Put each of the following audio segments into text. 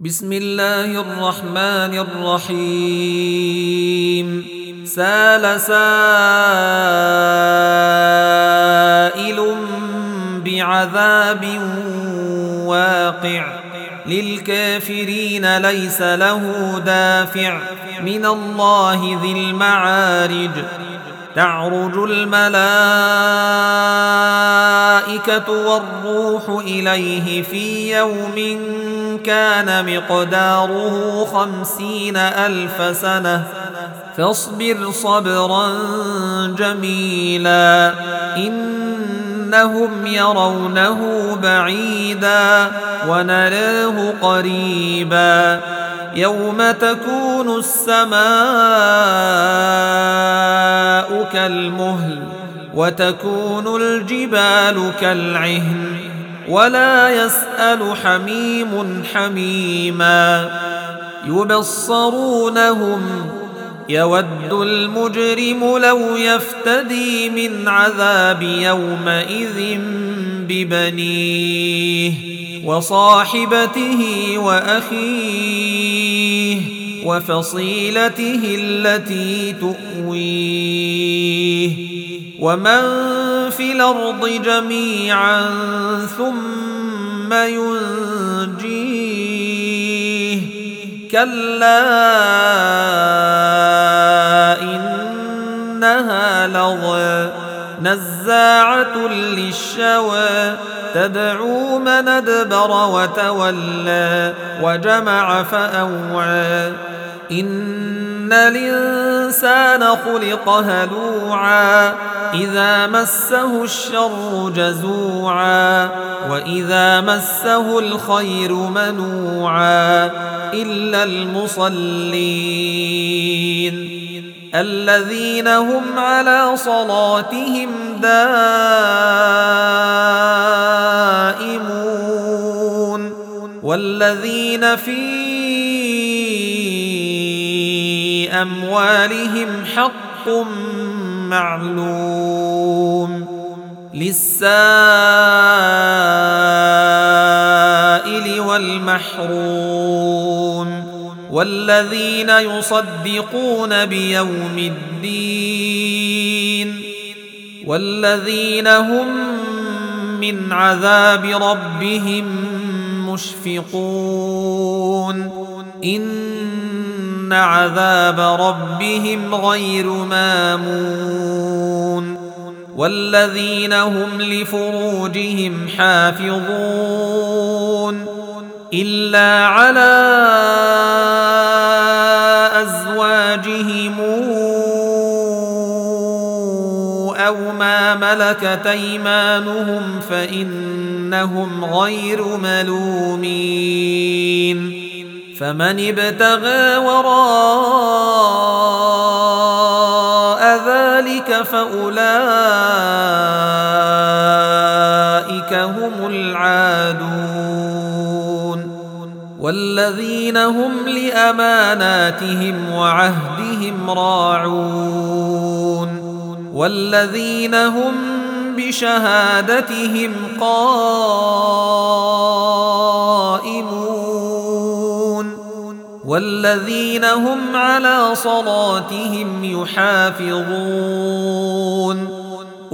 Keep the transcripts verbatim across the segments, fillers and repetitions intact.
بسم الله الرحمن الرحيم سال سائل بعذاب واقع للكافرين ليس له دافع من الله ذي المعارج تعرج الملائكة والروح إليه في يوم كان مقداره خمسين ألف سنة فاصبر صبرا جميلا إنهم يرونه بعيدا ونراه قريبا يوم تكون السماء كالمهل وتكون الجبال كالعهن ولا يسأل حميم حميما يبصرونهم يود المجرم لو يفتدي من عذاب يومئذ ببنيه وصاحبته وأخيه وفصيلته التي تؤويه ومن في الأرض جميعا ثم ينجيه كلا إنها لظى نزاعة للشوى تدعو من أدبر وتولى وجمع فأوعى إن الإنسان خلق هلوعا إذا مسه الشر جزوعا وإذا مسه الخير منوعا إلا المصلين الذين هم على صلاتهم دائمون والذين في أموالهم حق معلوم للسائل والمحروم والذين يصدقون بيوم الدين والذين هم من عذاب ربهم مشفقون إن عذاب ربهم غير مامون والذين هم لفروجهم حافظون إلا على أزواجهم أو ما ملكت أيمانهم فإنهم غير ملومين فمن ابتغى وراء ذلك فأولئك هم العادون والذين هم لأماناتهم وعهدهم راعون والذين هم بشهادتهم قائمون والذين هم على صلاتهم يحافظون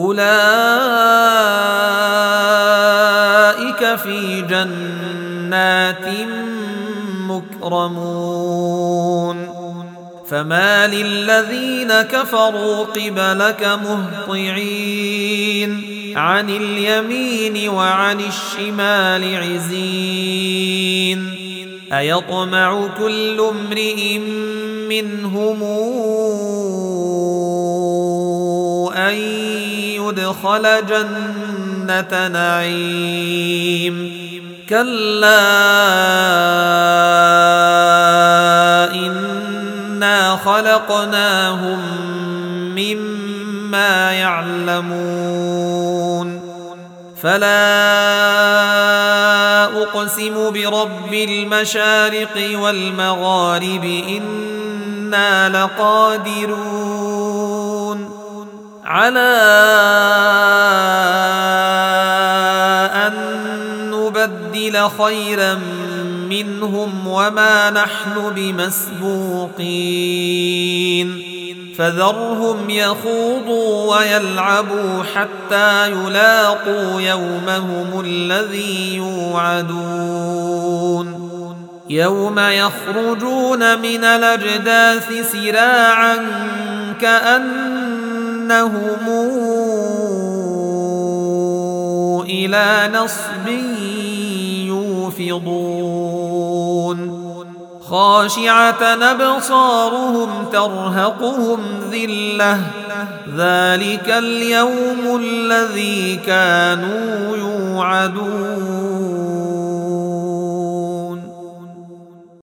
أولئك في جنات مكرمون فما للذين كفروا قبلك مهطعين عن اليمين وعن الشمال عزين أيطمع كل امرئ منهم أن يدخل جنة نعيم كلا إنا خلقناهم مما يعلمون فلا أقسم برب المشارق والمغارب إنا لقادرون على أن نبدل خيرا منهم وما نحن بمسبوقين فذرهم يخوضوا ويلعبوا حتى يلاقوا يومهم الذي يوعدون يوم يخرجون من الأجداث سراعا كأنهم إلى نصب يوفضون خاشعة أبصارهم ترهقهم ذلة ذلك اليوم الذي كانوا يوعدون